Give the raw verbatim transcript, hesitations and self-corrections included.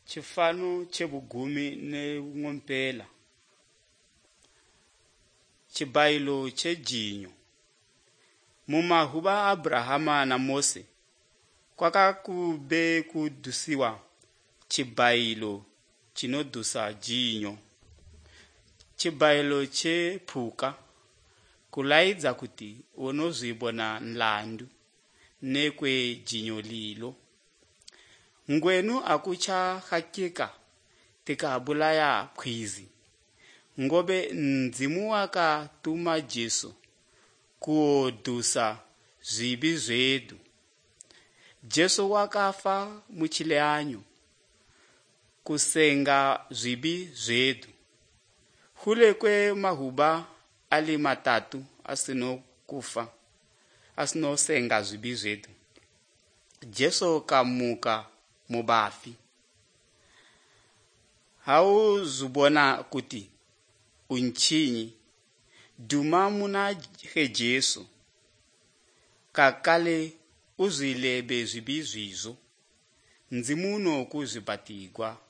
chifano chebugumi ne ngompela, chibayilo chejinyo. Mumahuba Abrahama na Mose kwaka kube kudusiwa chibayilo chinodusa jinyo. Chibayilo che puka kulaidza kuti unozibona nlandu nekwe jinyo lilo. Ngwenu akucha hakika tikabulaya kwizi ngobe nzimu waka tuma Jesu kuodusa zibi zedu. Jesu wakafa muchileanyo kusenga zibi zedu. Hule kwe mahuba ali matatu asino kufa asino senga zibi zedu. Jesu kamuka mubafi. Hau zubona kuti unchinyi duma muna he Jesu kakale uzilebe zibi zizo nzimuno kuzibatigwa